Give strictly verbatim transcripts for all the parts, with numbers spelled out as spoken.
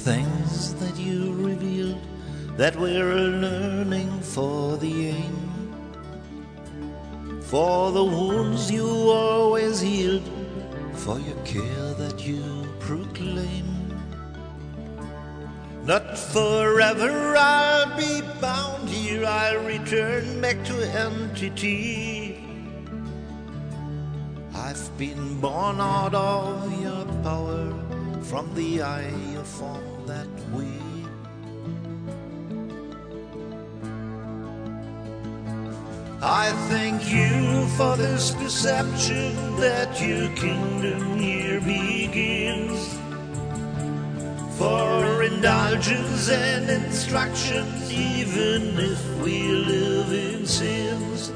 things that you revealed that we're learning for the aim, for the wounds you always healed, for your care that you proclaim. Not forever I'll be bound here, I'll return back to entity. I've been born out of your power, from the eye you formed that way. I thank you for this perception that your kingdom here begins, for indulgence and instructions, even if we live in sins.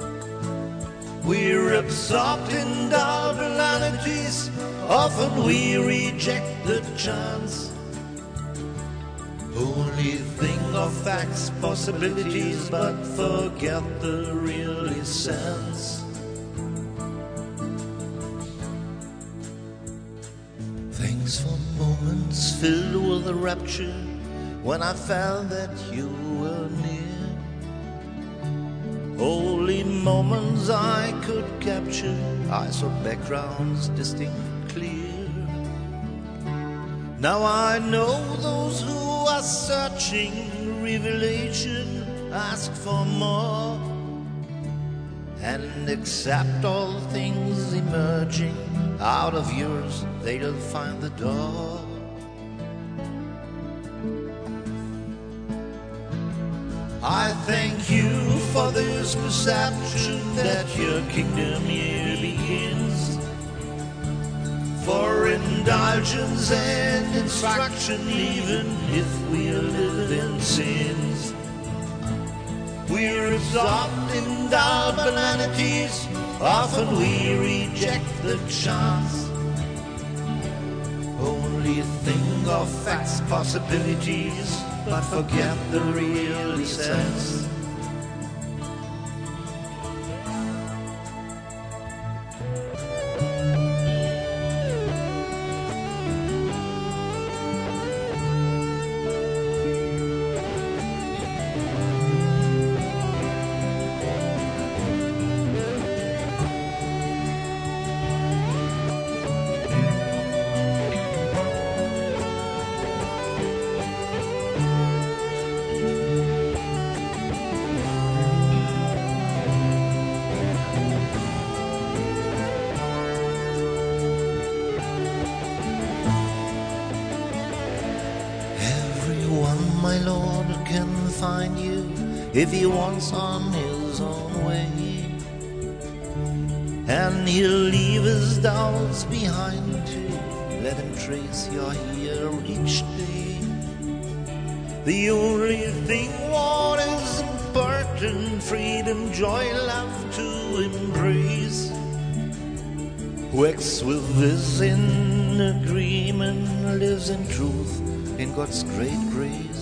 We're absorbed in dull banalities, often we reject the chance. Only think of facts, possibilities, but forget the real essence. Thanks for moments filled with a rapture, when I felt that you were near. Holy moments I could capture, I saw backgrounds distinct and clear. Now I know those who are searching revelation ask for more, and accept all things emerging out of yours, they'll find the door. I thank you for this perception that your kingdom here begins, for indulgence and instruction, even if we live in sins. We're absorbed in dull banalities, often we reject the chance. Only think of facts, possibilities, but forget the real essence. My Lord can find you if he wants on his own way, and he'll leave his doubts behind too. Let him trace your here each day. The only thing what is important, freedom, joy, love to embrace. Works with this in agreement, lives in truth, in God's great grace.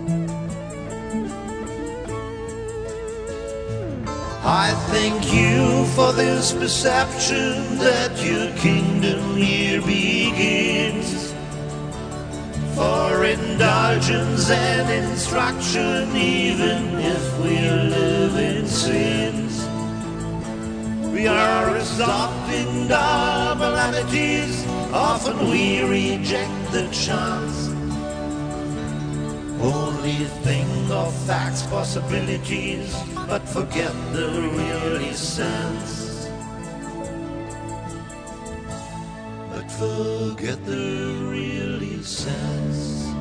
I thank you for this perception that your kingdom here begins, for indulgence and instruction, even if we live in sins. We are absorbed in dull banalities, often we reject the chance. Only think of facts, possibilities, but forget the real essence. But forget the real essence.